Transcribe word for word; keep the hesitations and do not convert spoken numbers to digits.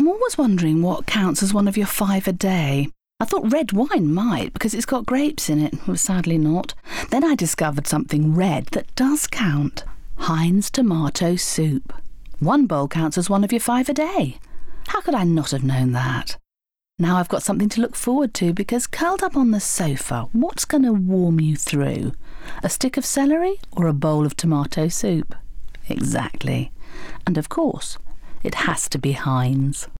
I'm always wondering what counts as one of your five a day. I thought red wine might, because it's got grapes in it. Well, sadly not. Then I discovered something red that does count. Heinz tomato soup. One bowl counts as one of your five a day. How could I not have known that? Now I've got something to look forward to, because curled up on the sofa, what's going to warm you through? A stick of celery or a bowl of tomato soup? Exactly. And of course, it has to be Heinz.